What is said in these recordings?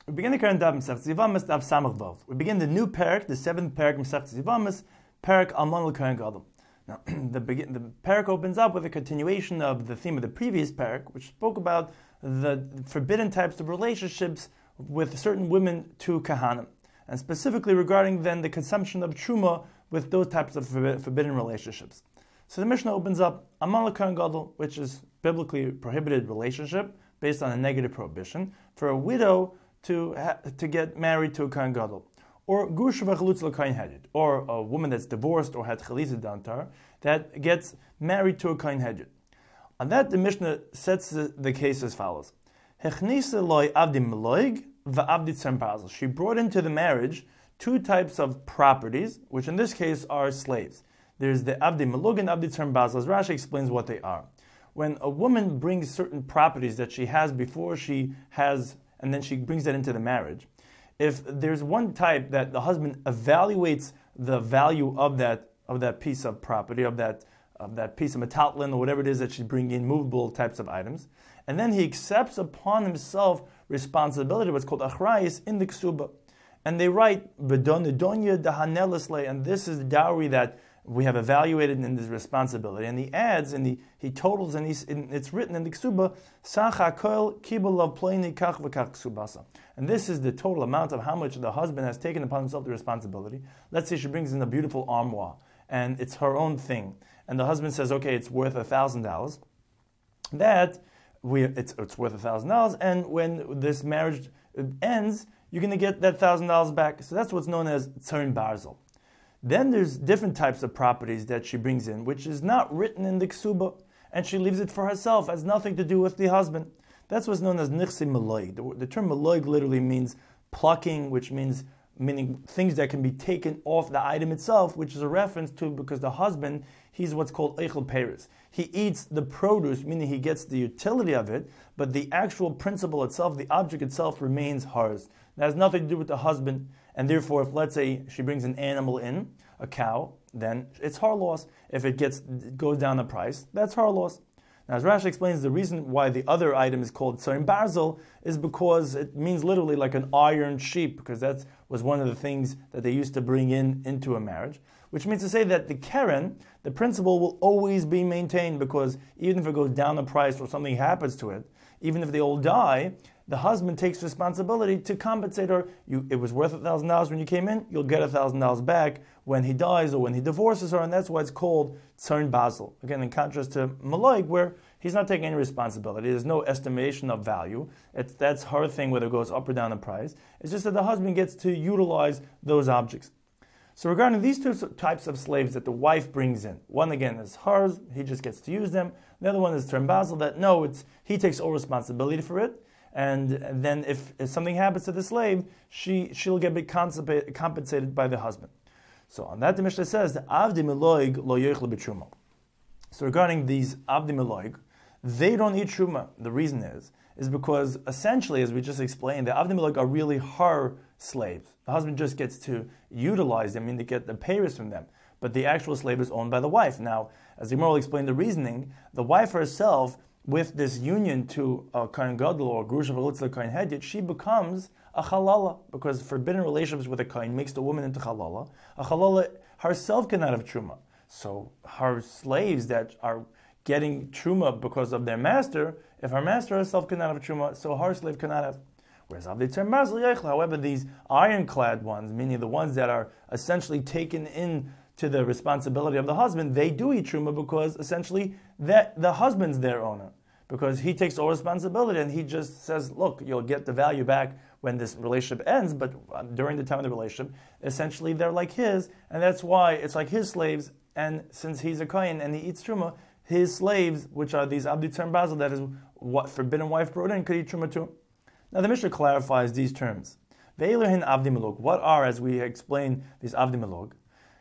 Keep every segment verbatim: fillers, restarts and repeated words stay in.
We begin the current daf Masechtas Yevamos, daf Samach Vav. We begin the new parak, the seventh parak Masechtas Yevamos, parak Alman l'Kohen Gadol. Now, the, begin, the parak opens up with a continuation of the theme of the previous parak, which spoke about the forbidden types of relationships with certain women to Kahanim, and specifically regarding then the consumption of truma with those types of forbidden relationships. So the Mishnah opens up Alman l'Kohen Gadol, which is biblically prohibited relationship based on a negative prohibition for a widow to ha- to get married to a Kohen Gadol, or Gush v'chalutz l'Kohen Hedid, or a woman that's divorced or had chalitza done to her that gets married to a Kohen Hedid. On that, the Mishnah sets the, the case as follows: Hechnisa loy avdi meloig v'avdi tzembazel. She brought into the marriage two types of properties, which in this case are slaves. There's the avdi melug and avdi tzembazel. As Rashi explains what they are. When a woman brings certain properties that she has before she has, and then she brings that into the marriage, if there's one type that the husband evaluates the value of that of that piece of property, of that of that piece of metatlin or whatever it is that she's bringing in, movable types of items, and then he accepts upon himself responsibility, what's called achrayis, in the ksuba, and they write v'donidonya dahanelisle, and this is the dowry that we have evaluated in this responsibility, and he adds, and he, he totals, and he's, in, it's written in the ksuba, Sacha kol kibul ploini kach v'kach ksubasa. And this is the total amount of how much the husband has taken upon himself the responsibility. Let's say she brings in a beautiful armoire, and it's her own thing, and the husband says, okay, it's worth a thousand dollars. That we it's it's worth a thousand dollars, and when this marriage ends, you're going to get that thousand dollars back. So that's what's known as tzern barzel. Then there's different types of properties that she brings in, which is not written in the ksuba, and she leaves it for herself, has nothing to do with the husband. That's what's known as nichsi meloig. The, the term meloig literally means plucking, which means meaning things that can be taken off the item itself, which is a reference to, because the husband, he's what's called eichel peres. He eats the produce, meaning he gets the utility of it, but the actual principle itself, the object itself, remains hers. It has nothing to do with the husband, and therefore, if let's say she brings an animal in, a cow, then it's her loss. If it gets goes down the price, that's her loss. Now, as Rashi explains, the reason why the other item is called tzarim barzel is because it means literally like an iron sheep, because that was one of the things that they used to bring in into a marriage, which means to say that the keren, the principle, will always be maintained, because even if it goes down the price or something happens to it, even if they all die, the husband takes responsibility to compensate her. You, it was worth one thousand dollars when you came in, you'll get one thousand dollars back when he dies or when he divorces her, and that's why it's called tzern basel. Again, in contrast to Maloik, where he's not taking any responsibility. There's no estimation of value. It's, that's her thing, whether it goes up or down in price. It's just that the husband gets to utilize those objects. So regarding these two types of slaves that the wife brings in, one again is hers, he just gets to use them. The other one is tzern basel, that no, it's he takes all responsibility for it. And then if, if something happens to the slave, she, she'll get compensated by the husband. So on that, the Mishnah says, Avdi meloig lo yoichle b'truma. So regarding these Avdi meloig, they don't eat truma. The reason is, is because essentially, as we just explained, the Avdi meloig are really her slaves. The husband just ggets to utilize them, I mean, to get the payers from them. But the actual slave is owned by the wife. Now, as the Gemara will explain the reasoning, the wife herself, with this union to a Kohen Gadol or Grusha V'Litzla Kohen Hedid, she becomes a Chalala, because forbidden relationships with a Kohen makes the woman into Chalala. A Chalala herself cannot have Truma. So her slaves that are getting Truma because of their master, if her master herself cannot have Truma, so her slave cannot have. Whereas Avdei Tzern Basel Yeichel, however, these ironclad ones, meaning the ones that are essentially taken in to the responsibility of the husband, they do eat Truma, because essentially that the husband's their owner. Because he takes all responsibility and he just says, look, you'll get the value back when this relationship ends, but during the time of the relationship, essentially they're like his, and that's why it's like his slaves, and since he's a Kohen and he eats Truma, his slaves, which are these Avdi Tzern Basel, that is what forbidden wife brought in, could eat Truma too. Now the Mishnah clarifies these terms. Ve'elohin Avdi Melog. What are, as we explain, these Avdi Melog?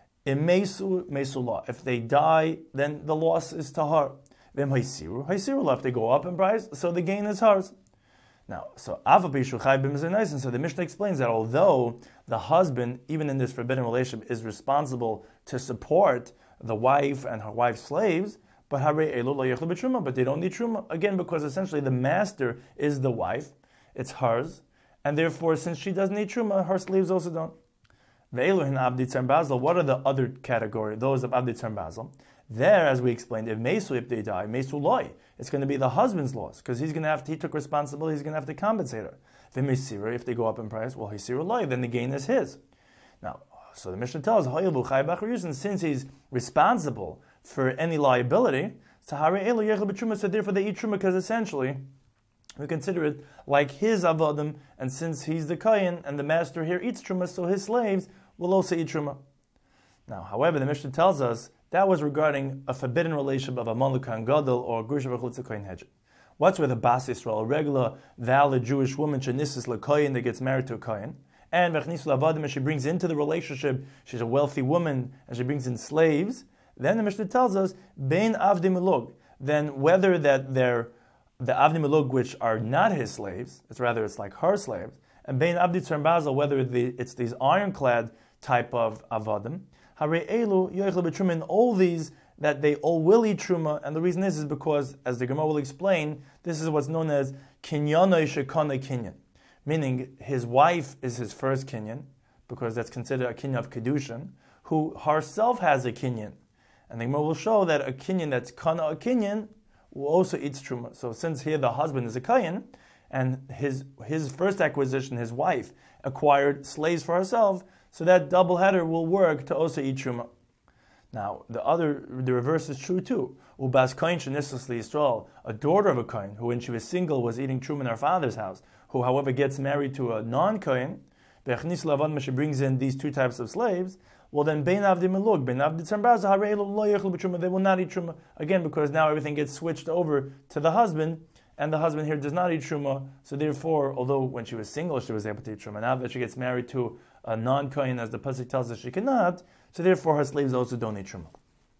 Imesu Mesula. If they die, then the loss is to her. Then Haisiru, Haisiru left, they go up in price, so the gain is hers. Now, so Ava B'Yishuchai B'Mizanais, and so the Mishnah explains that although the husband, even in this forbidden relationship, is responsible to support the wife and her wife's slaves, but Hare Elo Lo Yechle B'Truma, but they don't need Truma, again, because essentially the master is the wife, it's hers, and therefore, since she doesn't need truma, her slaves also don't. Ve'eluhin abdi tzar basel. What are the other category? Those of abdi tzar basel. There, as we explained, if mesu, if they die, mesu loy, it's going to be the husband's loss because he's going to have to, he took responsibility. He's going to have to compensate her. V'meisira, if they go up in price, well, hisira loy, then the gain is his. Now, so the Mishnah tells us, since he's responsible for any liability, so therefore they eat truma because essentially we consider it like his avodim, and since he's the kohen and the master here eats truma, so his slaves will also eat truma. Now, however, the Mishnah tells us that was regarding a forbidden relationship of a Maluk Kohen Gadol or Grusha V'chutza Kohen Hedget. What's with a Bas Yisrael, a regular, valid Jewish woman, Shenisis LeKohen, that gets married to a Kohen, and V'chnisu Lavadim, and she brings into the relationship, she's a wealthy woman, and she brings in slaves, then the Mishnah tells us, Bein Avdi Milug, then whether that they're the Avdi Milug, which are not his slaves, it's rather it's like her slaves, and Bein Avdi Tzar Basel, whether the, it's these ironclad type of Avadim, Hare Elu Yochel B'Truma, in all these, that they all will eat Truma, and the reason is, is because, as the Gemara will explain, this is what's known as Kinyanoi Shekana Kinyan, meaning his wife is his first Kinyan, because that's considered a Kinyan of Kedushin, who herself has a Kinyan. And the Gemara will show that a Kinyan that's Kana a Kinyan will also eat Truma. So since here the husband is a Kayan, and his his first acquisition, his wife, acquired slaves for herself, so that double header will work to also eat Truma. Now, the other, the reverse is true too. Ubas Kain Shenisas Yisrael, a daughter of a Kain, who when she was single was eating Truma in her father's house, who however gets married to a non-Kain, Bechnis Lavan, she brings in these two types of slaves, well then, Bein Avdi Milug, Bein Avdi Tzar Basel, Hare Elu Lo Yochel B'Truma, they will not eat Truma. Again, because now everything gets switched over to the husband, and the husband here does not eat Truma, so therefore, although when she was single she was able to eat Truma, now that she gets married to a non-Kohen, as the Pasuk tells us she cannot, so therefore her slaves also don't eat Truma.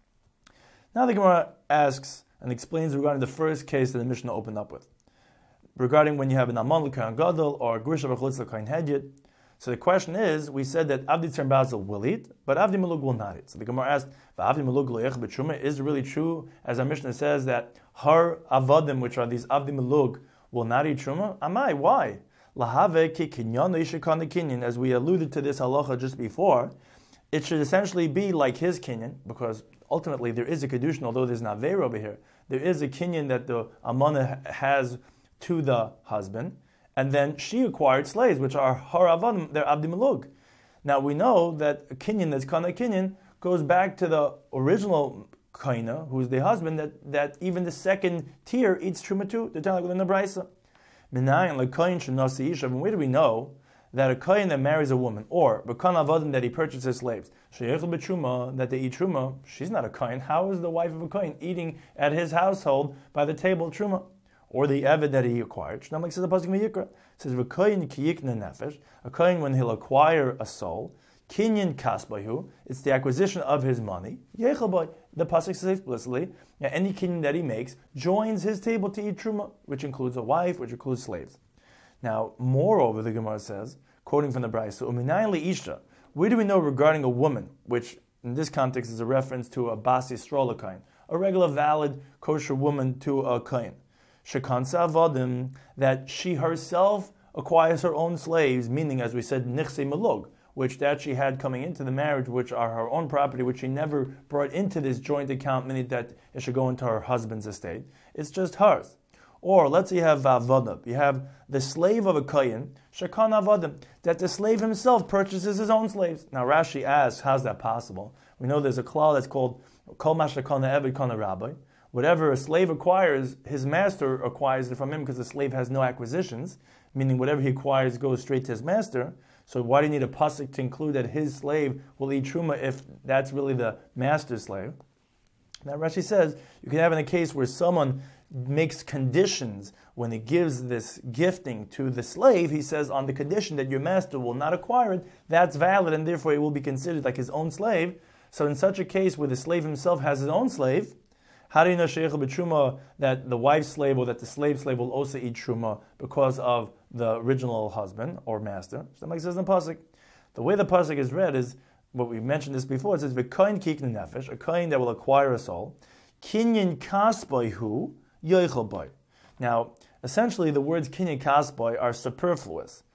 Now the Gemara asks and explains regarding the first case that the Mishnah opened up with, regarding when you have an Amal Kohen Gadol or Grusha V'chutza Kohen Hedget. So the question is, we said that Avdi Tzar Basel will eat, but Avdi Milug will not eat. So the Gemara asked, Avdi Milug lo yech b'truma, is it really true, as our Mishnah says, that her Avadim, which are these Avdi Milug, will not eat Truma? Amai, why? Lahave ki kinyan ishikana kinyan, as we alluded to this halacha just before, it should essentially be like his kinyan, because ultimately there is a kedushin, although there's not veir over here, there is a kinyan that the amana has to the husband, and then she acquired slaves, which are her avadim, they're abdi milug. Now we know that a kinyan that's kana kinyan goes back to the original kaina, who's the husband, that, that even the second tier eats truma too. They're telling within the brisa. And where do we know that a kain that marries a woman, or b'kana avadim that he purchases slaves, that they eat truma? She's not a kain. How is the wife of a kain eating at his household by the table truma? Or the Eved that he acquired. Shnamlik says the Pasuk V'Yikra. It says, V'koyin kiyikna nefesh, a koyin when he'll acquire a soul, kinyan kasbahu, it's the acquisition of his money, yechelboy, the Pasuk says explicitly, yeah, any kinyan that he makes joins his table to eat truma, which includes a wife, which includes slaves. Now, moreover, the Gemara says, quoting from the Brisa, Uminayin le'isha, where do we know regarding a woman, which in this context is a reference to a Bas Yisrael koyin, a regular valid kosher woman to a koyin, Shekansa avadim, that she herself acquires her own slaves, meaning, as we said, nichse milug, which that she had coming into the marriage, which are her own property, which she never brought into this joint account, meaning that it should go into her husband's estate. It's just hers. Or let's say you have avadim, you have the slave of a kohen, shekan avadim, that the slave himself purchases his own slaves. Now Rashi asks, how's that possible? We know there's a klal that's called kol mashakana eved kana rabbi. Whatever a slave acquires, his master acquires it from him because the slave has no acquisitions, meaning whatever he acquires goes straight to his master. So why do you need a pasuk to include that his slave will eat truma if that's really the master's slave? Now Rashi says you can have in a case where someone makes conditions when he gives this gifting to the slave, he says on the condition that your master will not acquire it, that's valid and therefore it will be considered like his own slave. So in such a case where the slave himself has his own slave, how do you know sheichel b'truma that the wife's slave or that the slave slave will also eat truma because of the original husband or master? Somebody says in the pasuk. The way the pasuk is read is what we mentioned this before. It says v'koyin kikne nefesh, a koyin that will acquire a soul. Kinyan kasboihu yoichel boy. Now, essentially, the words kinyan kasboi are superfluous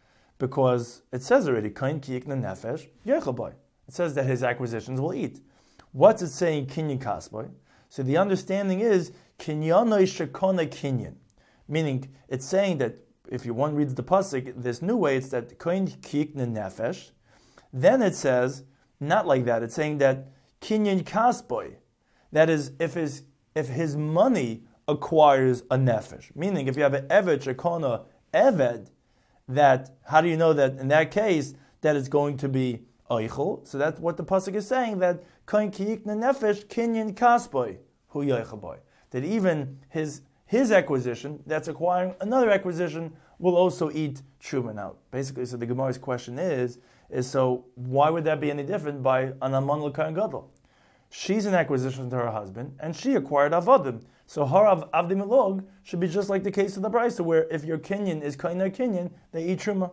because it says already, Kohen ki yikna nefesh yochel boy. It says that his acquisitions will eat. What's it saying, kinyan kasboy? So the understanding is, kinyanoi shekona kinyan. Meaning, it's saying that, if you one reads the pasuk, this new way, it's that Kohen ki yikna nefesh. Then it says, not like that, it's saying that kinyan kasboy. That is, if his, if his money acquires a nefesh. Meaning, if you have an eved shekona eved, that, how do you know that in that case, that it's going to be oichel? So that's what the pasuk is saying, that kohen ki yikna nefesh kinyan kasboy hu yoichel boy. That even his his acquisition, that's acquiring another acquisition, will also eat truma. Now, basically, so the Gemara's question is, is so why would that be any different by an alman l'kohen gadol? She's an acquisition to her husband, and she acquired avodim. So her av- avdi milog should be just like the case of the brisa, where if your kinyan is kohen kinyan, they eat truma.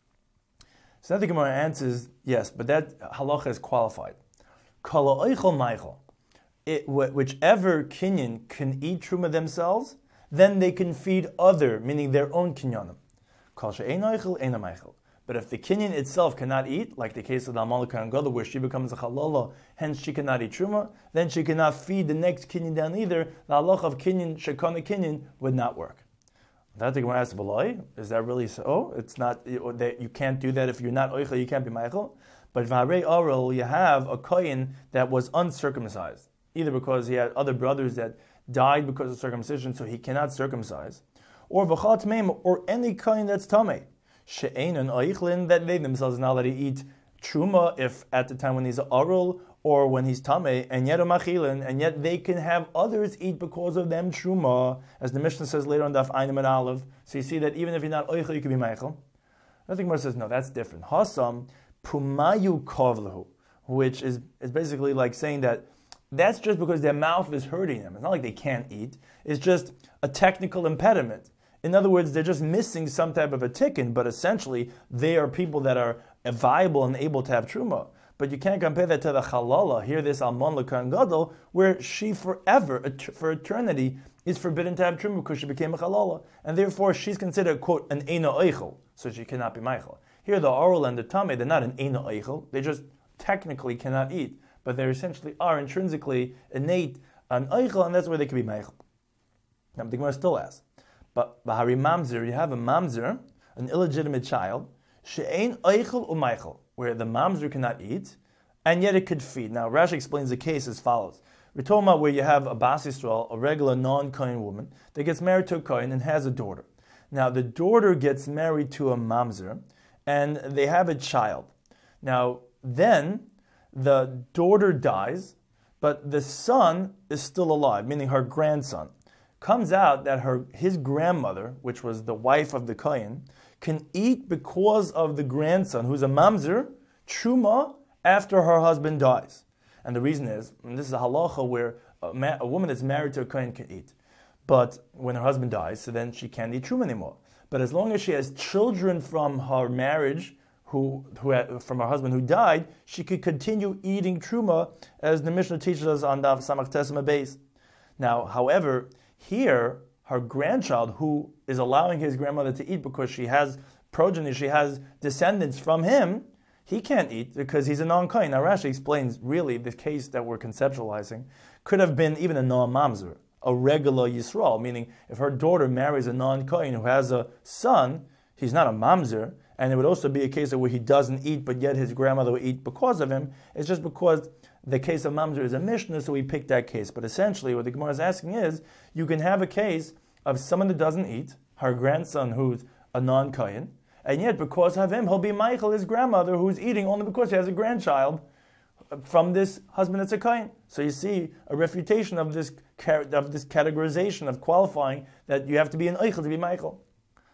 So now the Gemara answers, yes, but that halacha is qualified. Kala oichel meichel. It, whichever kinyan can eat truma themselves, then they can feed other, meaning their own kinyanim. Kal she'ein oichel, eina meichel. But if the kinyan itself cannot eat, like the case of the alman l'kohen gadol, where she becomes a chalala, hence she cannot eat truma, then she cannot feed the next kinyan down either. The halacha of kinyan, shekana kinyan, would not work. That the Gemara asks, is that really so? It's not, you can't do that if you're not oichel, you can't be meichel. But v'harei oral, you have a kohen that was uncircumcised, either because he had other brothers that died because of circumcision, so he cannot circumcise, or v'chat meim, or any kohen that's tamei. She'ein and oichlin, that they themselves are not allowed to eat truma if at the time when he's a oral or when he's tamei, and yet a machilin, and yet they can have others eat because of them truma, as the Mishnah says later on Daf Einim and Aleph. So you see that even if you're not oichel, you can be meichel. I think Gemara says no, that's different. Hasam pumayu kovlahu, which is is basically like saying that that's just because their mouth is hurting them. It's not like they can't eat. It's just a technical impediment. In other words, they're just missing some type of a tikkun, but essentially they are people that are viable and able to have truma. But you can't compare that to the chalala. Here, this alman l'kohen gadol, where she forever, for eternity, is forbidden to have truma because she became a chalala, and therefore she's considered, quote, an eina oichel, so she cannot be meichel. Here, the oral and the tamei, they're not an eina oichel. They just technically cannot eat, but they essentially are intrinsically innate an oichel, and that's where they can be meichel. Now, the Gemara still asks, but Bahari Mamzer, you have a Mamzer, an illegitimate child, she'ein oichel u'meichel, where the Mamzer cannot eat, and yet it could feed. Now, Rashi explains the case as follows. We're talking about where you have a Bas Yisrael, a regular non-Kohen woman, that gets married to a Kohen and has a daughter. Now, the daughter gets married to a Mamzer, and they have a child. Now, then, the daughter dies, but the son is still alive, meaning her grandson. Comes out that her his grandmother, which was the wife of the Kohen, can eat because of the grandson, who's a mamzer, truma, after her husband dies. And the reason is, and this is a halacha where a, ma- a woman that's married to a Kohen can eat. But when her husband dies, so then she can't eat truma anymore. But as long as she has children from her marriage, who, who had, from her husband who died, she could continue eating truma, as the Mishnah teaches us on Daf Samach Tesma Beis. Now, however, here, her grandchild, who is allowing his grandmother to eat because she has progeny, she has descendants from him, he can't eat because he's a non-kohen. Now Rashi explains, really, the case that we're conceptualizing could have been even a non-mamzer, a regular Yisrael, meaning if her daughter marries a non-kohen who has a son, he's not a mamzer, and it would also be a case of where he doesn't eat, but yet his grandmother will eat because of him. It's just because the case of mamzer is a mishnah, so we picked that case. But essentially, what the Gemara is asking is, you can have a case of someone that doesn't eat, her grandson who's a non-kohen, and yet because of him, he'll be Michael, his grandmother, who's eating only because she has a grandchild from this husband that's a kohen. So you see a refutation of this of this categorization of qualifying that you have to be an oichel to be Michael.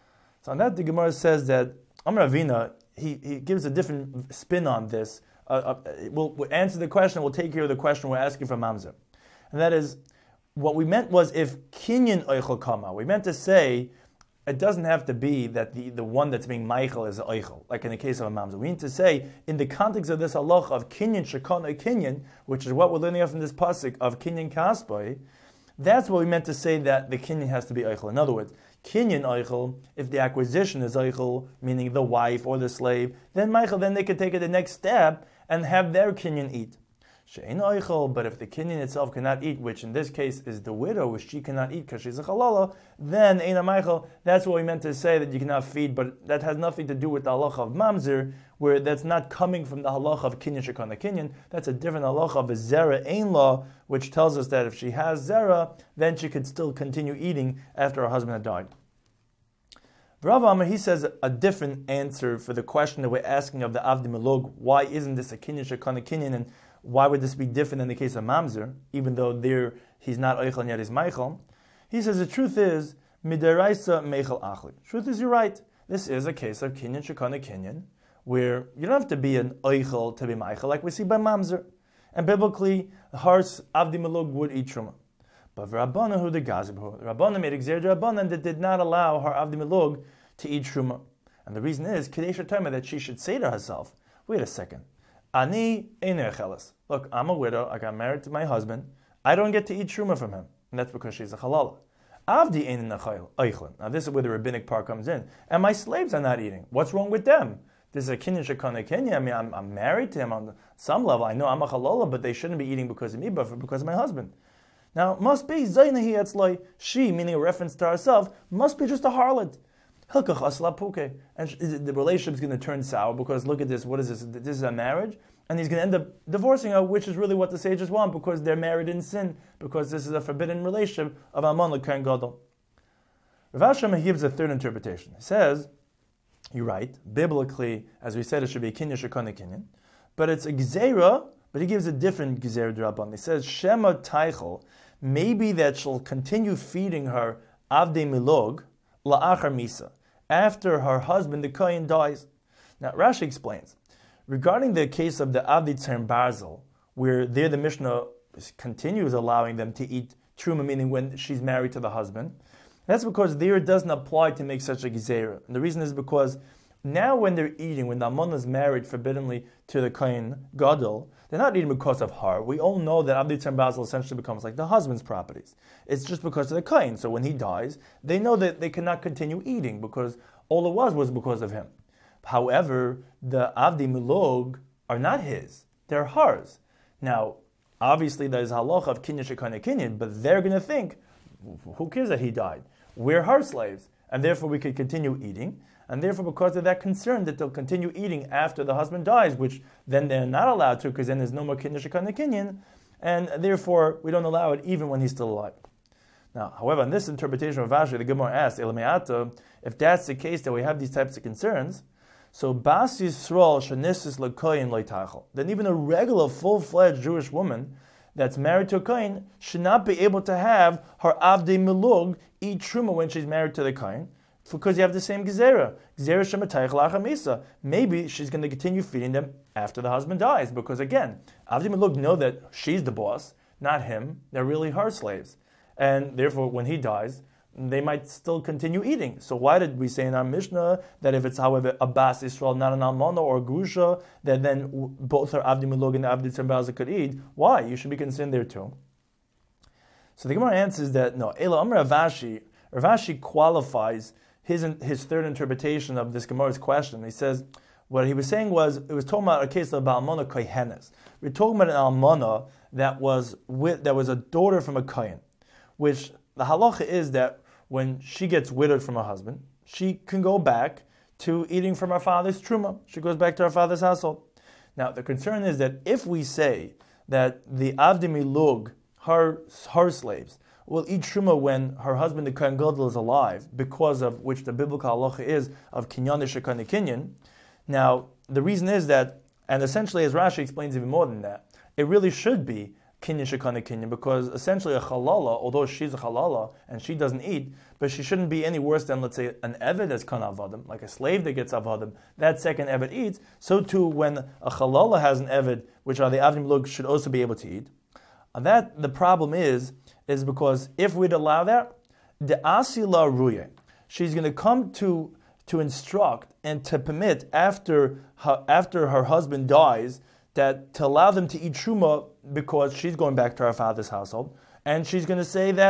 So on that, the Gemara says that Amar Avina, he, he gives a different spin on this. Uh, uh, we'll, we'll answer the question, we'll take care of the question we're asking from Mamzer. And that is, what we meant was if kinyan oichel kama, we meant to say, it doesn't have to be that the, the one that's being meichel is oichel, like in the case of a Mamzer. We need to say, in the context of this halach of kinyan shekana kinyan, which is what we're learning from this pasuk of kinyan kasboi, that's what we meant to say that the kinyan has to be oichel. In other words, kinyan oichel, if the acquisition is oichel, meaning the wife or the slave, then Michael, then they could take it the next step and have their kinyan eat. She'ein oichel, but if the kinyan itself cannot eat, which in this case is the widow, which she cannot eat because she's a halala, then Eina Michael, that's what we meant to say, that you cannot feed, but that has nothing to do with the halacha of mamzer, where that's not coming from the halacha of kinyan shekana kinyan. That's a different halacha of a zera ein law, which tells us that if she has zera, then she could still continue eating after her husband had died. Rav Amar, he says a different answer for the question that we're asking of the Avdi Milog. Why isn't this a kinyan shekana kinyan, and why would this be different in the case of mamzer, even though there he's not oichel and yet he's meichel? He says the truth is midaraisa meichel achli. Truth is, you're right. This is a case of kinyan shekana kinyan, where you don't have to be an oichel to be meichel, like we see by mamzer. And biblically, Hars Avdi Milog would eat truma. But Rabbana who the gazibhu, Rabbana made exer Rabbana that did not allow her Avdi Milog to eat truma. And the reason is Kadesha Tama, that she should say to herself, wait a second, Ani einer chelas. Look, I'm a widow, I got married to my husband, I don't get to eat truma from him. And that's because she's a halala. Avdi ein oichlin. Now this is where the rabbinic part comes in. And my slaves are not eating. What's wrong with them? This is a kinyan shekana kinyan. I mean, I'm, I'm married to him on some level. I know I'm a halala, but they shouldn't be eating because of me, but because of my husband. Now, it must be Zainahi Etzloi, she, meaning a reference to herself, must be just a harlot. Hilkach asla puke. And the relationship is going to turn sour because look at this, what is this? This is a marriage, and he's going to end up divorcing her, which is really what the sages want because they're married in sin, because this is a forbidden relationship of Alman l'Kohen Gadol. Rav Asher gives a third interpretation. He says, you're right, biblically, as we said, it should be kinyan shekana kinyan, but it's a gzeira, but he gives a different gzeira d'Rabban. He says, Shema taichel, maybe that she'll continue feeding her avdei milog la'achar misa, after her husband, the Kohen, dies. Now, Rashi explains, regarding the case of the avdei tzern barzel, where there the Mishnah continues allowing them to eat truma, meaning when she's married to the husband, that's because there it doesn't apply to make such a gzeira. And the reason is because now when they're eating, when the Almana is married forbiddenly to the Kohen Gadol, they're not eating because of her. We all know that Avdi Tzern Basel essentially becomes like the husband's properties. It's just because of the Kohen. So when he dies, they know that they cannot continue eating because all it was was because of him. However, the Avdi Milog are not his. They're hers. Now, obviously there's halacha of kinyan shekana kinyan, but they're going to think, who cares that he died? We're her slaves, and therefore we could continue eating. And therefore, because of that concern that they'll continue eating after the husband dies, which then they're not allowed to, because then there's no more kinyan shekana kinyan, and therefore we don't allow it even when he's still alive. Now, however, in this interpretation of Rashi, the Gemara asks, Elameata, if that's the case that we have these types of concerns, so Bas Yisrael shenisis lekoyin loitachel, then even a regular full-fledged Jewish woman that's married to a Kohen should not be able to have her avdei milug eat truma when she's married to the Kohen, because you have the same gezerah. Gezerah shematayich la'achar misa. Maybe she's going to continue feeding them after the husband dies, because again, avdei milug know that she's the boss, not him. They're really her slaves, and therefore, when he dies, they might still continue eating. So why did we say in our Mishnah that if it's, however, a Bas Yisrael, not an Almana or a Grusha, that then both her Avdi Milog and the Avdi Tzern Basel could eat? Why? You should be concerned there too. So the Gemara answers that no. Ela Amar Rav Ashi, Rav Ashi qualifies his his third interpretation of this Gemara's question. He says what he was saying was it was talking about a case of Almana Kohenes. We're talking about an Almana that was with that was a daughter from a Kohen, which the halacha is that when she gets widowed from her husband, she can go back to eating from her father's truma. She goes back to her father's household. Now, the concern is that if we say that the Avdi Milug, her, her slaves, will eat truma when her husband, the Kohen Gadol, is alive, because of which the biblical halacha is of kinyan shekana kinyan. Now, the reason is that, and essentially as Rashi explains even more than that, it really should be kinyan shekana kinyan, because essentially a halala, although she's a halala and she doesn't eat, but she shouldn't be any worse than, let's say, an eved that's kan avadim, like a slave that gets avadim. That second eved eats. So too, when a halala has an eved, which are the avdim milug, should also be able to eat. And that the problem is, is because if we'd allow that, the asila ruye, she's going to come to to instruct and to permit after her, after her husband dies, that to allow them to eat truma because she's going back to her father's household, and she's going to say that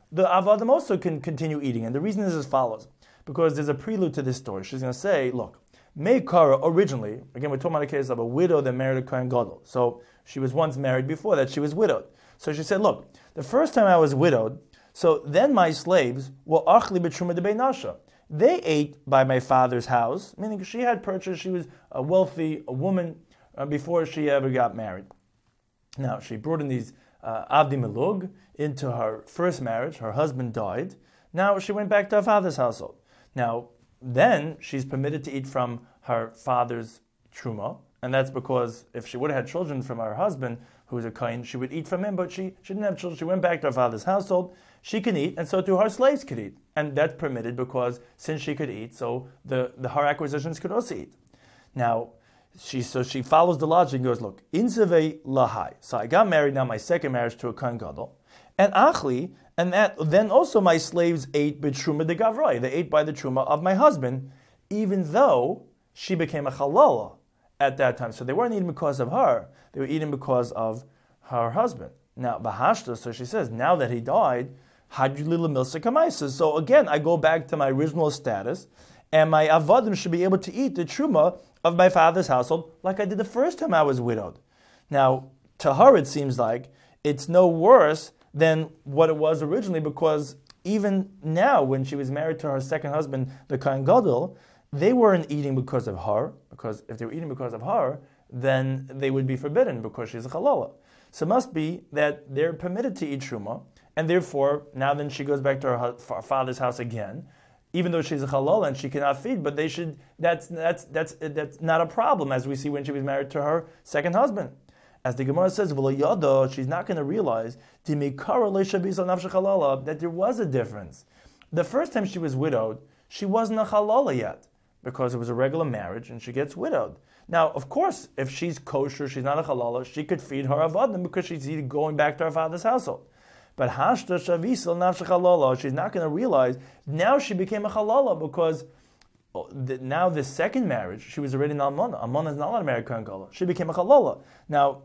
the Avadim also can continue eating. And the reason is as follows. Because there's a prelude to this story. She's going to say, look, Meikara originally, again, we're talking about a case of a widow that married a Kohen Gadol. So she was once married before that, she was widowed. So she said, look, the first time I was widowed, so then my slaves were achli b'truma de beinasha. They ate by my father's house, meaning she had purchased, she was a wealthy a woman uh, before she ever got married. Now, she brought in these uh, avdi melug into her first marriage. Her husband died. Now she went back to her father's household. Now, then she's permitted to eat from her father's truma, and that's because if she would have had children from her husband, who was a kohen, she would eat from him, but she, she didn't have children. She went back to her father's household. She can eat, and so too her slaves could eat. And that's permitted because since she could eat, so the, the her acquisitions could also eat. Now, she so she follows the logic and goes, look, inzavei lahai. So I got married now, my second marriage to a kohen gadol, and achli, and that then also my slaves ate b'truma de gavroi. They ate by the truma of my husband, even though she became a halala at that time. So they weren't eating because of her; they were eating because of her husband. Now, bahashta. So she says, now that he died, hadjulila milsa kamaisa. So again, I go back to my original status, and my avadim should be able to eat the truma of my father's household, like I did the first time I was widowed. Now, to her, it seems like it's no worse than what it was originally, because even now, when she was married to her second husband, the Kohen Gadol, they weren't eating because of her, because if they were eating because of her, then they would be forbidden because she's a halala. So it must be that they're permitted to eat truma, and therefore, now then she goes back to her, her father's house again, even though she's a halal and she cannot feed, but they should. That's that's that's that's not a problem, as we see when she was married to her second husband. As the Gemara says, she's not going to realize that there was a difference. The first time she was widowed, she wasn't a halala yet, because it was a regular marriage, and she gets widowed. Now, of course, if she's kosher, she's not a halala, she could feed her avadim because she's going back to her father's household. But hashta shavisal nafsha halala, she's not going to realize now she became a halala because now the second marriage, she was already an almana. Almana is not allowed to marry Kohen Gadol. She became a halala. Now,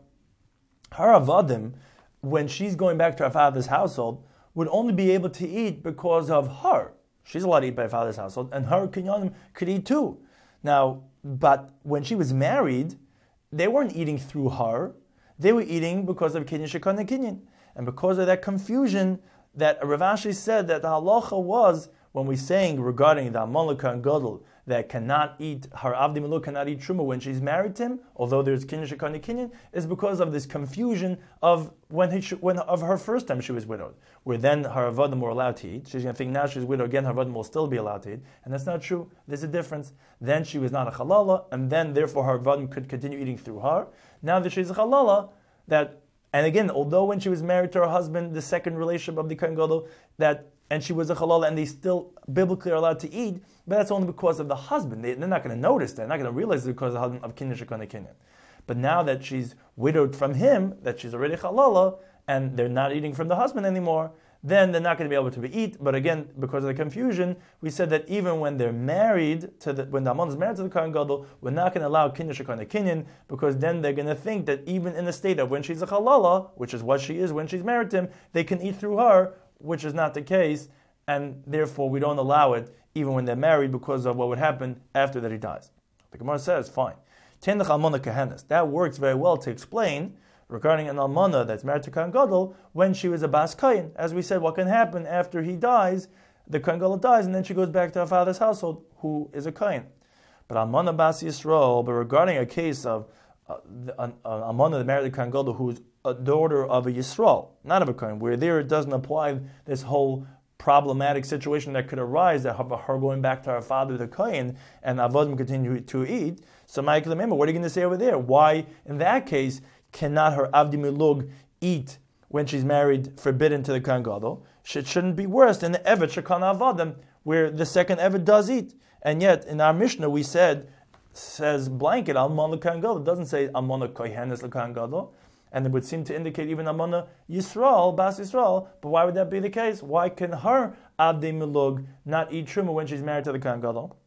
her avadim, when she's going back to her father's household, would only be able to eat because of her. She's allowed to eat by her father's household, and her kinyanim could eat too. Now, but when she was married, they weren't eating through her. They were eating because of kinyan shekana kinyan. And because of that confusion, that Rav Ashi said that the halacha was, when we're saying regarding the Amalek and Gadol, that cannot eat, her Avdi Meluk cannot eat Truma when she's married to him, although there's Kinyan Shekani Kinyan, is because of this confusion of when he when of her first time she was widowed, where then her Avadim were allowed to eat. She's going to think now she's widowed again, her Avadim will still be allowed to eat. And that's not true. There's a difference. Then she was not a Halala, and then therefore her Avadim could continue eating through her. Now that she's a Halala, that, and again, although when she was married to her husband, the second relationship of the Kohen Gadol, that and she was a halal, and they still biblically are allowed to eat, but that's only because of the husband. They, they're not going to notice that. They're not going to realize it because of the husband of kinyan shekana kinyan. But now that she's widowed from him, that she's already halala, and they're not eating from the husband anymore, then they're not going to be able to be eat. But again, because of the confusion, we said that even when they're married to the, when the Amon is married to the Kohen Gadol, we're not going to allow kinyan shekana kinyan, because then they're going to think that even in the state of when she's a halala, which is what she is when she's married to him, they can eat through her, which is not the case, and therefore we don't allow it even when they're married because of what would happen after that he dies. The Gemara says, fine. Tenach almana kehenes. That works very well to explain regarding an almana that's married to Kohen Gadol when she was a bas kohen. As we said, what can happen after he dies, the Kohen Gadol dies, and then she goes back to her father's household, who is a kohen. But almana bas Yisrael, but regarding a case of uh, an almana that married to Kohen Gadol who's a daughter of a Yisrael, not of a Kohen, where there it doesn't apply this whole problematic situation that could arise that her going back to her father, the Kohen, and Avodim continue to eat. So, Michael, remember, what are you going to say over there? Why, in that case, cannot her Avdi Milug eat when she's married, forbidden to the Kohen Gadol? It shouldn't be worse than the Evet Shekana Avodim, where the second Evet does eat. And yet, in our Mishnah, we said, says blanket, Almon the Kohen Gadol. It doesn't say Almon Kohenes the Kohen Gadol. And it would seem to indicate even Amana Yisrael, Bas Yisrael. But why would that be the case? Why can her Abdei Milug not eat Truma when she's married to the Kohen Gadol?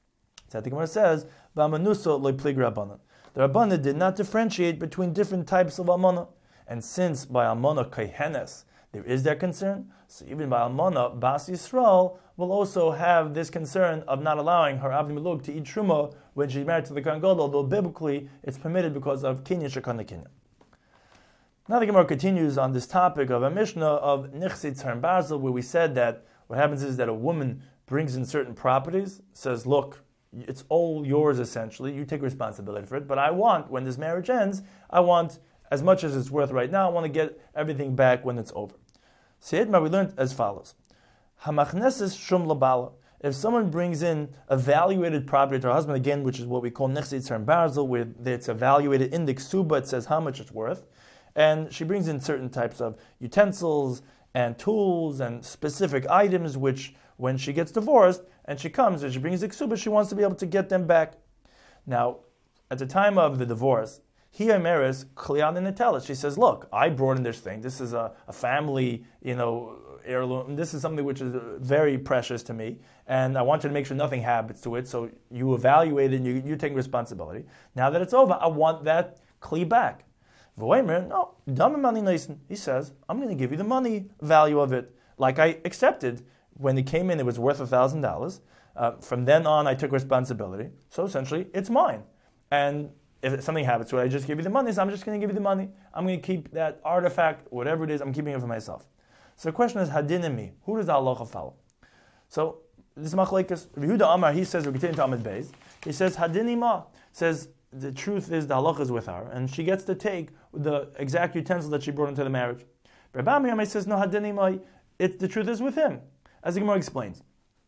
So the Gemara says, V'amanuso lo plig Rabbanan. The Rabbanan did not differentiate between different types of Amana. And since by Amana Kohenes, there is that concern. So even by Almana, Bas Yisrael will also have this concern of not allowing her Avdi Milug to eat Truma when she's married to the Kohen Gadol, although biblically it's permitted because of Kinyan Shekana Kinyan. Now the Gemara continues on this topic of a Mishnah of Nichsi Tzarn Barzel, where we said that what happens is that a woman brings in certain properties, says, look, it's all yours essentially, you take responsibility for it, but I want, when this marriage ends, I want as much as it's worth right now, I want to get everything back when it's over. Seydma, we learned as follows. Hamachneses shum labala. If someone brings in evaluated property to her husband, again, which is what we call Nichsi Tzarn Barzel, where it's evaluated in the ksuba, it says how much it's worth, and she brings in certain types of utensils and tools and specific items, which when she gets divorced and she comes and she brings the ksuba, she wants to be able to get them back. Now, at the time of the divorce, he Emeris Klian and Natelis. She says, look, I brought in this thing. This is a, a family, you know, heirloom. This is something which is very precious to me, and I want you to make sure nothing happens to it. So you evaluate it and you, you take responsibility. Now that it's over, I want that Kli back. No, he says, I'm going to give you the money value of it. Like I accepted. When it came in, it was worth one thousand dollars. Uh, from then on, I took responsibility. So essentially, it's mine. And if something happens to it, I just give you the money, so I'm just going to give you the money. I'm going to keep that artifact, whatever it is, I'm keeping it for myself. So the question is, hadinimi, who does the halacha follow? So this is machlekes. Yehuda Amar, he says, we continue to Amid Beis, he says, hadinima, says, the truth is the halacha is with her, and she gets to take the exact utensil that she brought into the marriage. Rabbi Amir says, no, hadinima, it, the truth is with him. As the Gemara explains,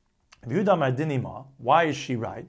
why is she right?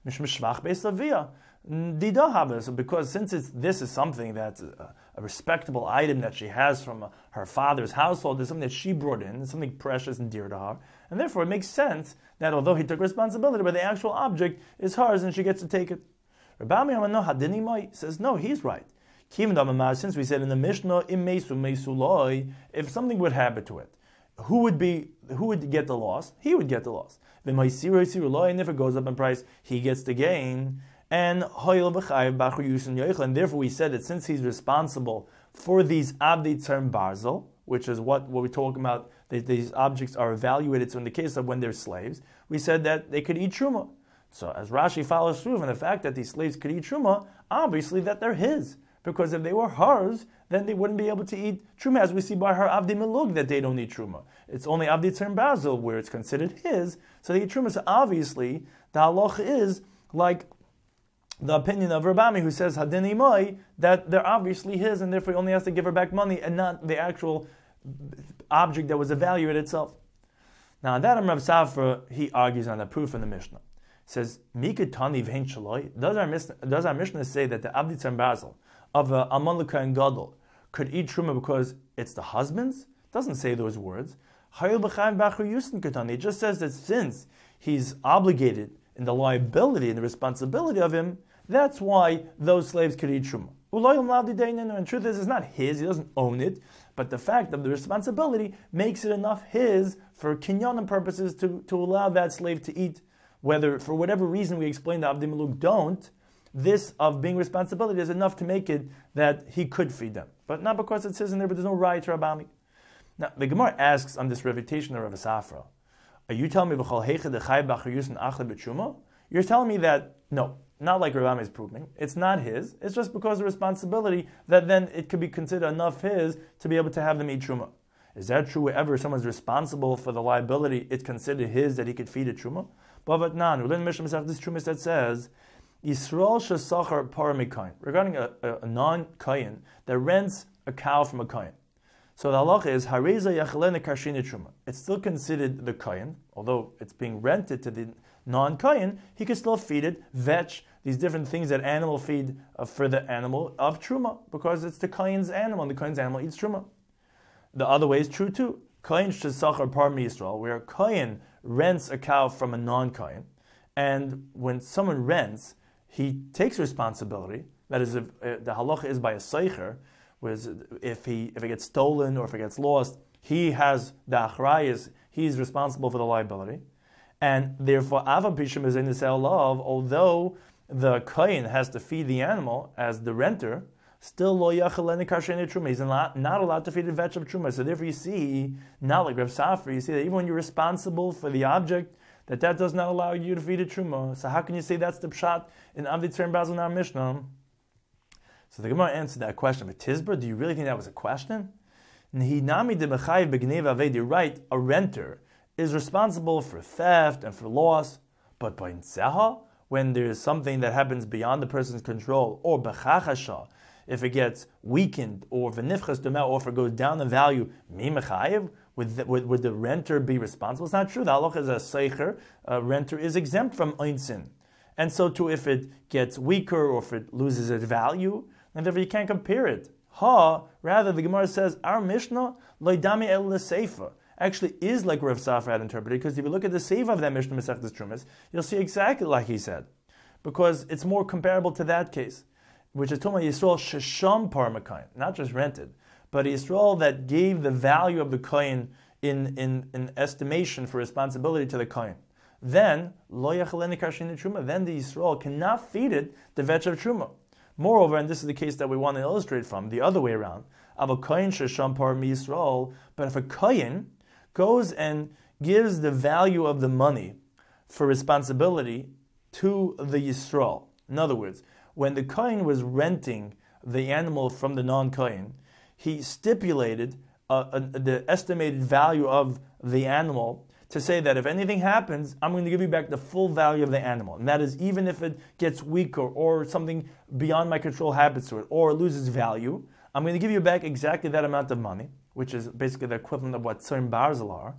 Because since it's, this is something that's a, a respectable item that she has from her father's household, it's something that she brought in, it's something precious and dear to her, and therefore it makes sense that although he took responsibility, but the actual object is hers and she gets to take it. Rabbi says, no, he's right. Since we said in the Mishnah, if something would happen to it, who would be who would get the loss? He would get the loss. And if it goes up in price, he gets the gain. And therefore we said that since he's responsible for these Avdi Tzarn Barzel, which is what, what we're talking about, they, these objects are evaluated, so in the case of when they're slaves, we said that they could eat Truma. So as Rashi follows through on the fact that these slaves could eat Truma, obviously that they're his. Because if they were hers, then they wouldn't be able to eat Truma, as we see by her Avdi Milug that they don't eat Truma. It's only Avdi Tzarn Barzel where it's considered his, so they eat Truma. So obviously, the halacha is like the opinion of Rabami, who says Hadin Imai, that they're obviously his, and therefore he only has to give her back money and not the actual object that was evaluated itself. Now, that Rav Safra, he argues on the proof in the Mishnah. He says, Mika Tani V'hein Shaloi, does our Mishnah, does our Mishnah say that the Avdi Tzarn Barzel of a Alman L'Kohen Gadol could eat Truma because it's the husband's? It doesn't say those words. It just says that since he's obligated in the liability and the responsibility of him, that's why those slaves could eat Truma. And truth is, it's not his, he doesn't own it, but the fact of the responsibility makes it enough his for kinyanim purposes to, to allow that slave to eat. Whether, for whatever reason we explained that Avdi Milug don't, this of being responsibility is enough to make it that he could feed them. But not because it says in there, but there's no right to Rabami. Now, the Gemara asks on this refutation of Rav Safra, are you telling me you're telling me that, no, not like Rabami is proving, it's not his, it's just because of responsibility that then it could be considered enough his to be able to have them eat Truma. Is that true wherever someone's responsible for the liability, it's considered his that he could feed a Truma? But nan, we learn in Mishnah this Truma that says, Yisrael shesachar paramikayin, regarding a, a, a non-kayin that rents a cow from a kayin. So the halacha is hareza yachalene karshina truma. It's still considered the kayin, although it's being rented to the non-kayin. He can still feed it vetch, these different things that animal feed uh, for the animal of truma, because it's the kayin's animal, and the kayin's animal eats truma. The other way is true too. Kayin shesachar parmi Yisrael, where a kayin rents a cow from a non-kayin, and when someone rents, he takes responsibility. That is, if uh, the halacha is by a seicher, whereas if he if it gets stolen or if it gets lost, he has the achrayis, he's responsible for the liability. And therefore, Ava Pishim is in the sale of, although the kohen has to feed the animal as the renter, still lo yachal lenikar she'enei truma. He's not, not allowed to feed a vetch of truma. So therefore you see, not like Rav Safra, you see that even when you're responsible for the object, that that does not allow you to feed a truma. So how can you say that's the pshat in Avdi Tzern Basel in our Mishnah? So the Gemara answered that question. But Tizbra, do you really think that was a question? Nihinami de mechayiv begneva aved. You're right, a renter is responsible for theft and for loss, but by Ntzeha, when there is something that happens beyond the person's control, or bechachasha, if it gets weakened, or v'nifchas demel, or if it goes down in value, mi mechayiv, would the, would, would the renter be responsible? It's not true. The halacha is a seicher, a renter is exempt from einsin. And so too, if it gets weaker, or if it loses its value, and therefore you can't compare it. Ha, rather, the Gemara says, our Mishnah, loidami el seifa, actually is like Rav Safra had interpreted, because if you look at the Seva of that Mishnah Masechtas Trumas, you'll see exactly like he said, because it's more comparable to that case, which is talking about Yisrael shesham parmakayin, not just rented, but Yisrael that gave the value of the kohen in, in, in estimation for responsibility to the kohen. Then, lo yachal lenikar she'enei truma, then the Yisrael cannot feed it the vetch of truma. Moreover, and this is the case that we want to illustrate from, the other way around, of a kohen shesham par mi Yisrael, but if a kohen goes and gives the value of the money for responsibility to the Yisrael. In other words, when the kohen was renting the animal from the non-kohen, he stipulated uh, uh, the estimated value of the animal to say that if anything happens, I'm going to give you back the full value of the animal. And that is even if it gets weaker or something beyond my control happens to it or loses value, I'm going to give you back exactly that amount of money, which is basically the equivalent of what Tzern Barzel are,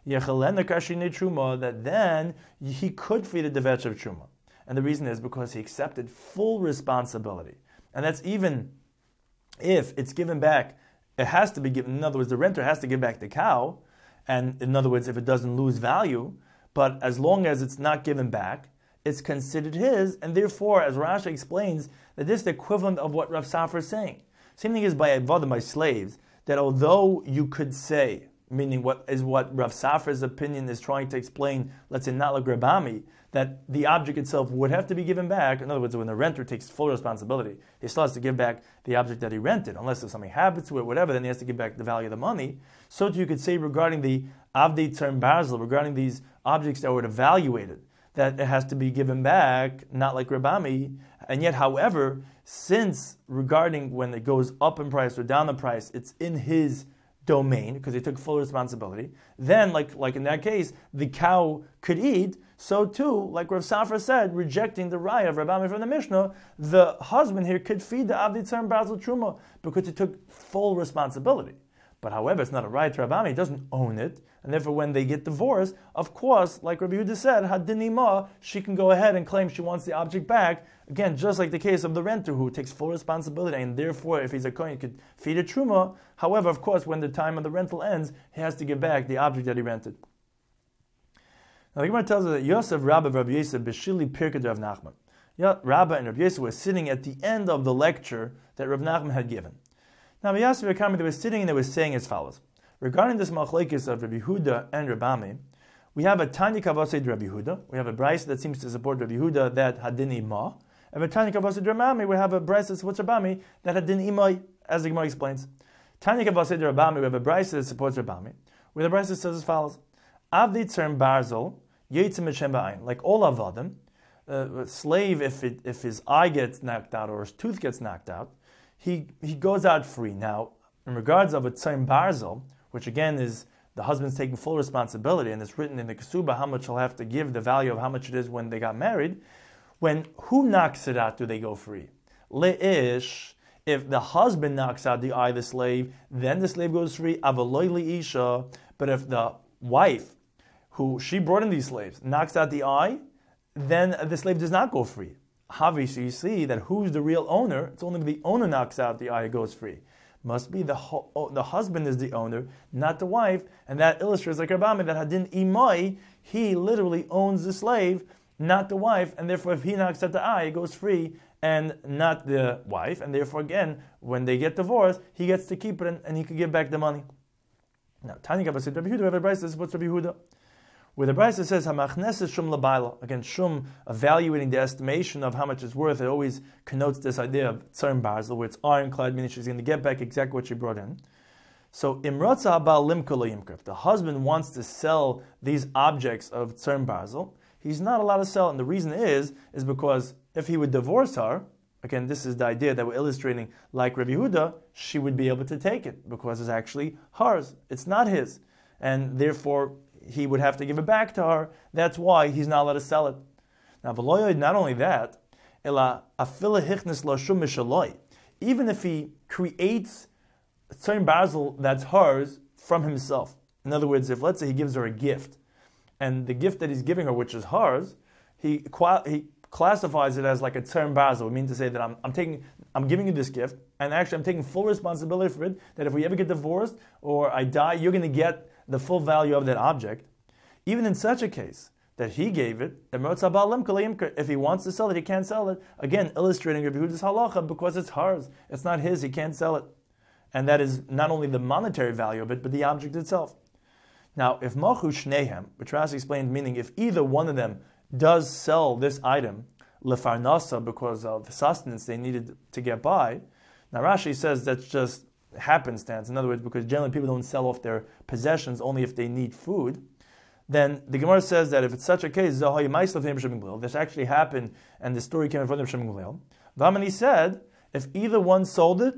that then he could feed the vetch of Truma. And the reason is because he accepted full responsibility. And that's even if it's given back, it has to be given, in other words, the renter has to give back the cow, and in other words, if it doesn't lose value, but as long as it's not given back, it's considered his, and therefore, as Rashi explains, that this is the equivalent of what Rav Safra is saying. Same thing is by avodim, by slaves, that although you could say, meaning what is what Rav Safra's opinion is trying to explain, let's say not like Rabami, that the object itself would have to be given back. In other words, when the renter takes full responsibility, he still has to give back the object that he rented, unless if something happens to it, whatever, then he has to give back the value of the money. So too you could say regarding the Avdei Tzern Barzel, regarding these objects that were evaluated, that it has to be given back, not like Rabami. And yet, however, since regarding when it goes up in price or down in price, it's in his domain, because he took full responsibility, then, like, like in that case, the cow could eat, so too, like Rav Safra said, rejecting the raya of Rabami from the Mishnah, the husband here could feed the Avdei Tzern Barzel Truma, because he took full responsibility. But however, it's not a right to Rabami, he doesn't own it, and therefore when they get divorced, of course, like Rabbi Yehuda said, Hadinima, she can go ahead and claim she wants the object back, again, just like the case of the renter who takes full responsibility, and therefore, if he's a kohen, he could feed a truma. However, of course, when the time of the rental ends, he has to give back the object that he rented. Now the Gemara tells us that Yosef, Rabbi, Rabbi Yosef, Beshili Pirkei Rav Nachman. Yeah, Rabbi and Rabbi Yosef were sitting at the end of the lecture that Rav Nachman had given. Now, Yosef and Rabbi, they were sitting and they were saying as follows. Regarding this machlekes of Rabbi Yehuda and Rabami, we have a Tanya Kavasei Rabbi Yehuda. We have a brayso that seems to support Rabbi Yehuda that Hadini Ma. And a Tanya Kavasei Rabami, we have a brayso that supports Rabami that Hadini Ma, as the Gemara explains. Tanya Kavasei Rabami, we have a brayso that supports Rabami, where the brayso says as follows: Avdei Tzern Barzel Yitzim Mishem Ba'ayin. Like all avodim, a slave, if it, if his eye gets knocked out or his tooth gets knocked out, he he goes out free. Now, in regards of a Tzern Barzel, which again is the husband's taking full responsibility, and it's written in the Kesuba how much he'll have to give, the value of how much it is when they got married. When who knocks it out, do they go free? Le'ish, if the husband knocks out the eye of the slave, then the slave goes free. Avaloi li'isha, but if the wife, who she brought in these slaves, knocks out the eye, then the slave does not go free. Havi, so you see that who's the real owner? It's only if the owner knocks out the eye, it goes free. Must be the ho- the husband is the owner, not the wife, and that illustrates like Rabami that Hadin Imai, he literally owns the slave, not the wife, and therefore if he knocks out the eye, it goes free, and not the wife, and therefore again, when they get divorced, he gets to keep it and, and he can give back the money. Now, Tanya Kavasei Rabbi Yehuda, we have a brayso that supports Rabbi Yehuda. Where the Brisa says, Hamachneses shum labaila. Again, shum, evaluating the estimation of how much it's worth, it always connotes this idea of tzarim barzel, where it's ironclad, meaning she's going to get back exactly what she brought in. So, imratza habal limka lo yimker. If the husband wants to sell these objects of tzarim barzel, he's not allowed to sell it. And the reason is, is because if he would divorce her, again, this is the idea that we're illustrating, like Rabbi Yehuda, she would be able to take it, because it's actually hers. It's not his. And therefore, he would have to give it back to her. That's why he's not allowed to sell it. Now, not only that, even if he creates tzarim barzel that's hers from himself. In other words, if let's say he gives her a gift, and the gift that he's giving her, which is hers, he he classifies it as like a tzarim barzel. We mean to say that I'm I'm taking I'm giving you this gift, and actually I'm taking full responsibility for it. That if we ever get divorced or I die, you're going to get the full value of that object. Even in such a case that he gave it, if he wants to sell it, he can't sell it. Again, illustrating Rabbi Yehuda's halacha, because it's hers. It's not his, he can't sell it. And that is not only the monetary value of it, but the object itself. Now, if machu shnehem, which Rashi explained, meaning if either one of them does sell this item, lefarnasa, because of sustenance they needed to get by, now Rashi says that's just happenstance. In other words, because generally people don't sell off their possessions only if they need food. Then the Gemara says that if it's such a case, this actually happened, and the story came in front of Shem Gamliel. Vamani said, if either one sold it,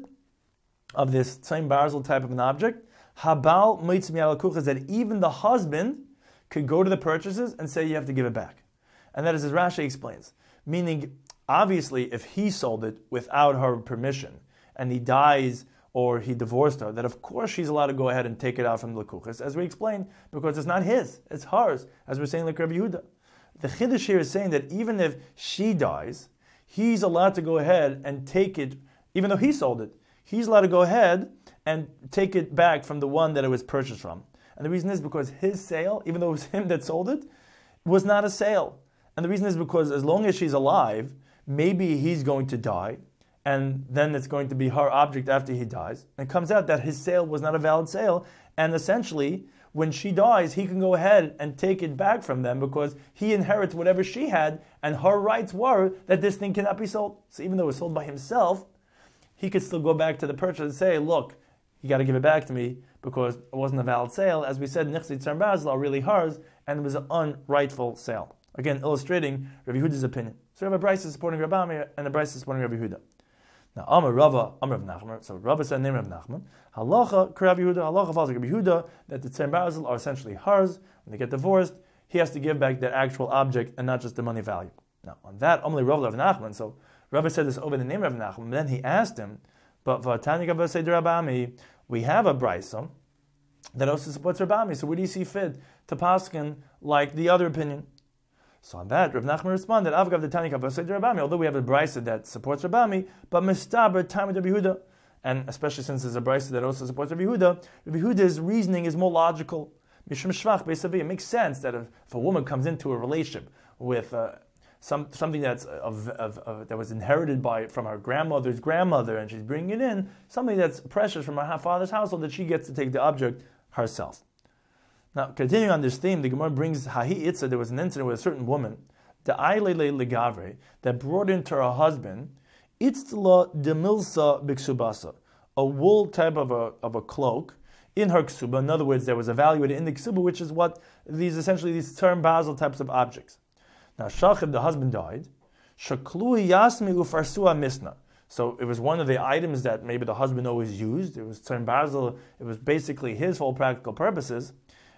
of this same barzel type of an object, habal mitzmi al kuch, is that even the husband could go to the purchasers and say you have to give it back. And that is as Rashi explains. Meaning, obviously, if he sold it without her permission, and he dies or he divorced her, that of course she's allowed to go ahead and take it out from the Lekuchas, as we explained, because it's not his, it's hers, as we're saying like Rabbi Yehuda. The Chiddush here is saying that even if she dies, he's allowed to go ahead and take it, even though he sold it, he's allowed to go ahead and take it back from the one that it was purchased from. And the reason is because his sale, even though it was him that sold it, was not a sale. And the reason is because as long as she's alive, maybe he's going to die, and then it's going to be her object after he dies. And it comes out that his sale was not a valid sale, and essentially, when she dies, he can go ahead and take it back from them because he inherits whatever she had, and her rights were that this thing cannot be sold. So even though it was sold by himself, he could still go back to the purchaser and say, look, you got to give it back to me because it wasn't a valid sale. As we said, Nichsi Tzarim Barzel are really hers, and it was an unrightful sale. Again, illustrating Rabbi Yehuda's opinion. So Rabbi Bryce is supporting Rabbi Amir, and the Bryce is supporting Rabbi Yehuda. Now, Amar Rava, Amar Rav Nachman. So Rava said, name Rav Nachman. Halacha, Rabbi Yehuda, Halacha follows Rabbi Yehuda, that the Tzarim Barzel are essentially hers. When they get divorced, he has to give back that actual object and not just the money value. Now, on that, Amar Rava Rav Nachman. So Rava said this over the name of Rav Nachman. Then he asked him, but for Tanya Gava Seder Rabami, we have a brisa that also supports Rabami. So where do you see fit to paskin like the other opinion? So on that, Rav Nachman responded, Avgav the Tanya Gava Seder Rabami. Although we have a brisa that supports Rabami, but mistaber time with Rabbi Yehuda, and especially since there's a brisa that also supports Rabbi Yehuda, Rabbi Yehuda's reasoning is more logical. Mishum Shvach Beisavi. It makes sense that if, if a woman comes into a relationship with uh, Some, something that's of, of, of, that was inherited by from her grandmother's grandmother, and she's bringing it in, something that's precious from her father's household, that she gets to take the object herself. Now, continuing on this theme, the Gemara brings Hahi Itza. There was an incident with a certain woman, the Ailele Legavre, that brought into her husband Itzla Demilsa Biksubasa, a wool type of a of a cloak in her ksuba. In other words, there was evaluated in the ksuba, which is what these essentially these term basel types of objects. Now, Shachib, the husband, died. Shaklui Yasmi Ufarsua Misna. So it was one of the items that maybe the husband always used. It was Tzarim Barzel. It was basically his for all practical purposes.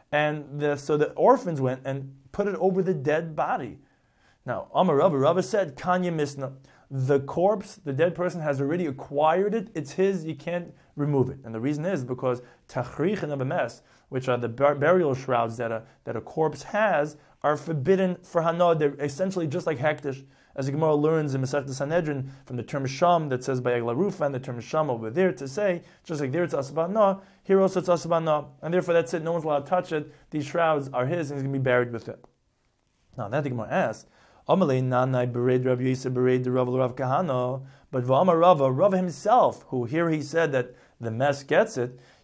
And the, so the orphans went and put it over the dead body. Now, Amar Rava, Rava said, Kanya Misna. The corpse, the dead person, has already acquired it. It's his. You can't remove it. And the reason is because Tachrichin of a mess, which are the bur- burial shrouds that a, that a corpse has, are forbidden for Hana. They're essentially just like Hektish, as the Gemara learns in Masechet Sanhedrin from the term Sham that says by Egla Rufa, and the term Sham over there to say, just like there it's Asabana, here also it's Asabana, and therefore that's it, no one's allowed to touch it. These shrouds are his, and he's going to be buried with it. Now, that the Gemara asks, Amalei Nanai Bered Rav Yisra Bered Rav Rav Kahana, but V'amar Rava, Rava himself, who here he said that the mess gets it,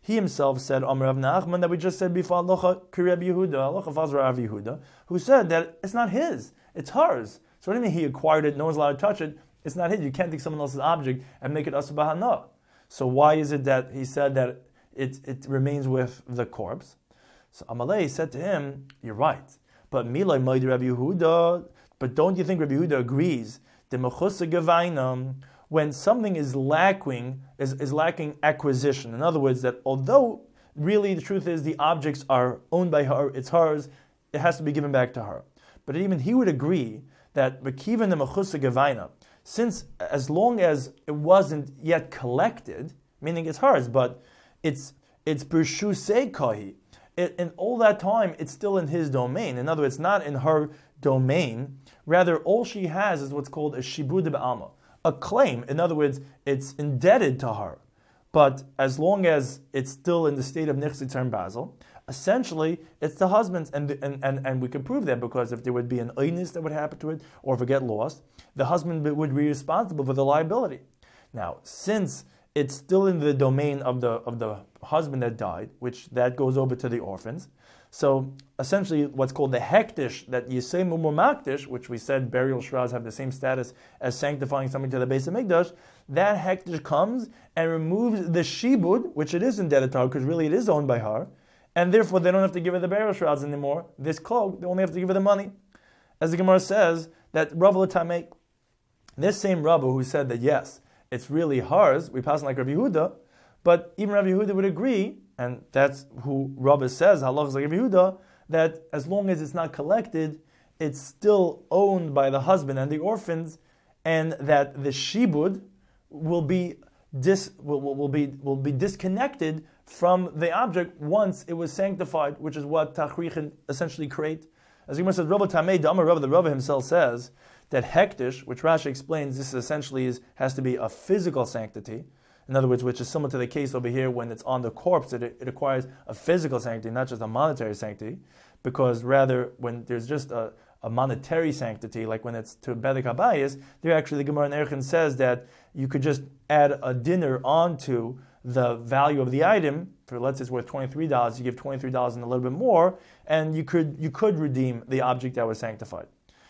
he himself said, Amar Rav Nachman, that we just said before, Halacha Kireb Yehuda, Halacha Fazra Rav Yehuda, who said that it's not his, it's hers. So what do you mean he acquired it, no one's allowed to touch it? It's not his. You can't take someone else's object and make it Asur B'Hana. So why is it that he said that it, it remains with the corpse? So Amalei said to him, you're right. But Milai Moed Rav Yehuda, but don't you think Rabbi Yehuda agrees the Mechusa Gevainam, when something is lacking, is, is lacking acquisition. In other words, that although really the truth is the objects are owned by her, it's hers, it has to be given back to her. But even he would agree that Bekivan the Mechusa Gevaina, since as long as it wasn't yet collected, meaning it's hers, but it's it's Birshusei Kahi, in all that time it's still in his domain. In other words, it's not in her domain. Rather, all she has is what's called a Shibud B'Alma, a claim. In other words, it's indebted to her. But as long as it's still in the state of Nichsi Tzarn Basel, essentially it's the husband's, and, and, and, and we can prove that because if there would be an oinus that would happen to it, or if it get lost, the husband would be responsible for the liability. Now, since it's still in the domain of the of the husband that died, which that goes over to the orphans, so essentially what's called the hektish, that Yisei Mumur Makdish, which we said burial shrouds have the same status as sanctifying something to the base of Mikdash, that hektish comes and removes the shibud, which it is indebted to her, because really it is owned by her, and therefore they don't have to give her the burial shrouds anymore, this cloak, they only have to give her the money. As the Gemara says, that Rav L'Tamei, this same Rabbi who said that yes, it's really hers, we pass on like Rabbi Yehuda, but even Rabbi Yehuda would agree, and that's who Rabbi says, halachas like Rabbi Yehuda, that as long as it's not collected, it's still owned by the husband and the orphans, and that the shibud will be dis, will, will be will be disconnected from the object once it was sanctified, which is what tachrichin essentially create. As Gemara says, Rabbi Tamei, the Amar Rabbi, the Rabbi himself says that hektish, which Rashi explains, this essentially is has to be a physical sanctity. In other words, which is similar to the case over here when it's on the corpse, it, it acquires a physical sanctity, not just a monetary sanctity, because rather when there's just a, a monetary sanctity, like when it's to Bedek Habayis, there actually the Gemara in Erchin says that you could just add a dinner onto the value of the item. For let's say it's worth twenty-three dollars, you give twenty-three dollars and a little bit more, and you could you could redeem the object that was sanctified.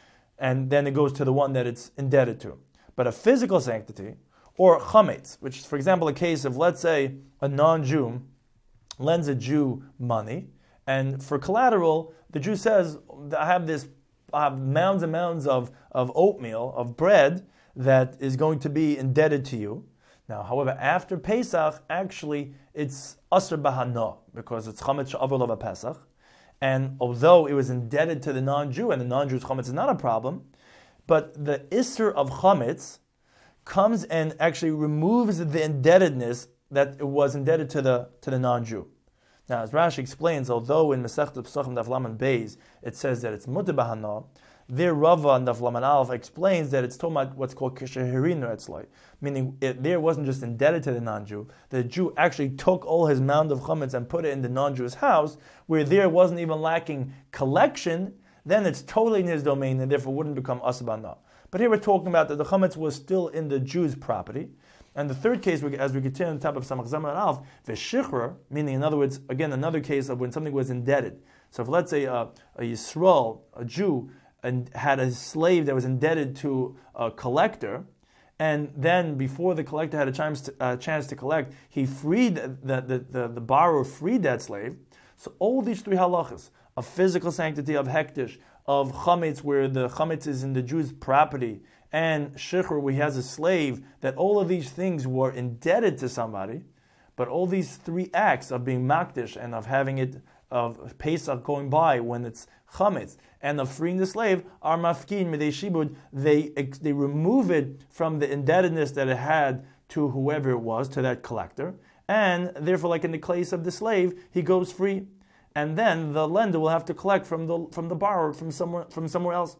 And then it goes to the one that it's indebted to. But a physical sanctity, or chametz, which is, for example, a case of, let's say, a non-Jew lends a Jew money, and for collateral, the Jew says, I have this, I have mounds and mounds of, of oatmeal, of bread, that is going to be indebted to you. Now, however, after Pesach, actually, it's Asur B'Hana, because it's chametz she'avar lo b'Pesach. And although it was indebted to the non-Jew, and the non-Jew's chametz is not a problem, but the Isser of chametz comes and actually removes the indebtedness that it was indebted to the to the non-Jew. Now, as Rashi explains, although in Masechta Pesachim Daf Laman Beis it says that it's Mutar B'Hana, there Rava and Daf Laman Aleph explains that it's talking about what's called Kisheherinu Etzlai, meaning it there wasn't just indebted to the non-Jew. The Jew actually took all his mound of chametz and put it in the non-Jew's house, where there wasn't even lacking collection. Then it's totally in his domain and therefore wouldn't become Asur B'Hana. But here we're talking about that the chametz was still in the Jew's property. And the third case, as we continue on the top of Samach Zamar Alf, Veshichra, meaning in other words, again, another case of when something was indebted. So if let's say a, a Yisrael, a Jew, and had a slave that was indebted to a collector, and then before the collector had a chance to, uh, chance to collect, he freed, the, the, the, the borrower freed that slave. So all these three halachas, of physical sanctity, of hektish, of chametz, where the chametz is in the Jew's property, and shichur, where he has a slave, that all of these things were indebted to somebody, but all these three acts of being makdish and of having it, of Pesach going by when it's chametz, and of freeing the slave, are mafkin midei shibud, they, they remove it from the indebtedness that it had to whoever it was, to that collector, and therefore, like in the case of the slave, he goes free. And then the lender will have to collect from the from the borrower from somewhere from somewhere else.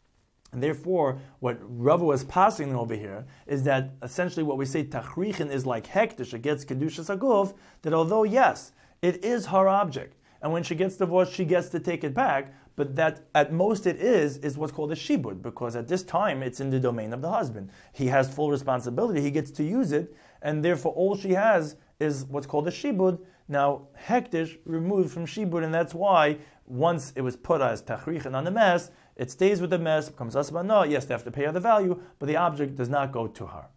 And therefore, what Rava was passing over here is that essentially what we say tachrichin is like hektish, it gets kedushas haguf, that although yes, it is her object, and when she gets divorced, she gets to take it back, but that at most it is is what's called a shibud, because at this time it's in the domain of the husband. He has full responsibility, he gets to use it, and therefore all she has is what's called a shibud. Now, hektish removed from shibud, and that's why once it was put as tachrichin on the mess, it stays with the mess, becomes asbana. Yes, they have to pay her the value, but the object does not go to her.